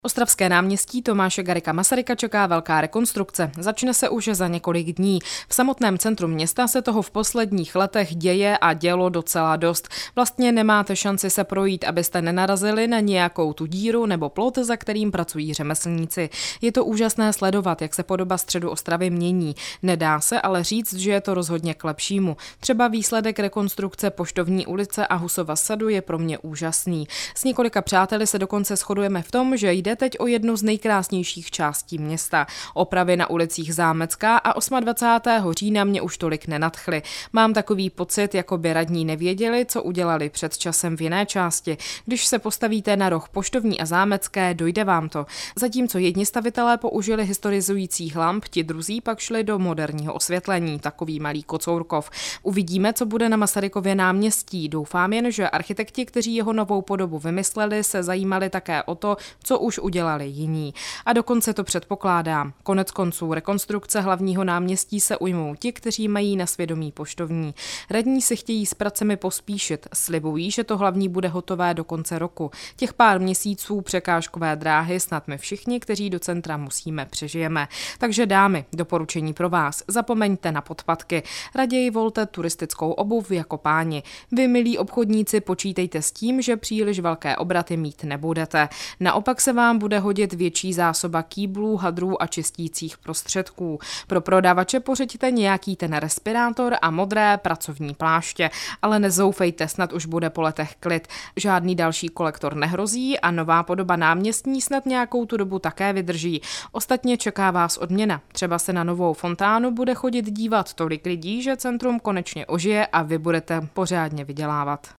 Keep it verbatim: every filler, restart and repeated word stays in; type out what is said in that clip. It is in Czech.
Ostravské náměstí Tomáše Garrigua Masaryka čeká velká rekonstrukce. Začne se už za několik dní. V samotném centru města se toho v posledních letech děje a dělo docela dost. Vlastně nemáte šanci se projít, abyste nenarazili na nějakou tu díru nebo plot, za kterým pracují řemeslníci. Je to úžasné sledovat, jak se podoba středu Ostravy mění. Nedá se ale říct, že je to rozhodně k lepšímu. Třeba výsledek rekonstrukce Poštovní ulice a Husova sadu je pro mě úžasný. S několika přáteli se dokonce shodujeme v tom, že jde teď o jednu z nejkrásnějších částí města. Opravy na ulicích Zámecká a dvacátého osmého října mě už tolik nenadchly. Mám takový pocit, jako by radní nevěděli, co udělali před časem v jiné části. Když se postavíte na roh Poštovní a Zámecké, dojde vám to. Zatímco jedni stavitelé použili historizujících lamp, ti druzí pak šli do moderního osvětlení, takový malý Kocourkov. Uvidíme, co bude na Masarykově náměstí. Doufám jen, že architekti, kteří jeho novou podobu vymysleli, se zajímali také o to, co už udělali jiní. A dokonce to předpokládám. Konec konců rekonstrukce hlavního náměstí se ujmou ti, kteří mají na svědomí Poštovní. Radní si chtějí s pracemi pospíšit. Slibují, že to hlavní bude hotové do konce roku. Těch pár měsíců překážkové dráhy snad my všichni, kteří do centra musíme, přežijeme. Takže dámy, doporučení pro vás. Zapomeňte na podpatky. Raději volte turistickou obuv jako páni. Vy, milí obchodníci, počítejte s tím, že příliš velké obraty mít nebudete. Naopak se vám bude hodit větší zásoba kýblů, hadrů a čistících prostředků. Pro prodavače pořiďte nějaký ten respirátor a modré pracovní pláště, ale nezoufejte, snad už bude po letech klid. Žádný další kolektor nehrozí a nová podoba náměstí snad nějakou tu dobu také vydrží. Ostatně čeká vás odměna. Třeba se na novou fontánu bude chodit dívat tolik lidí, že centrum konečně ožije a vy budete pořádně vydělávat.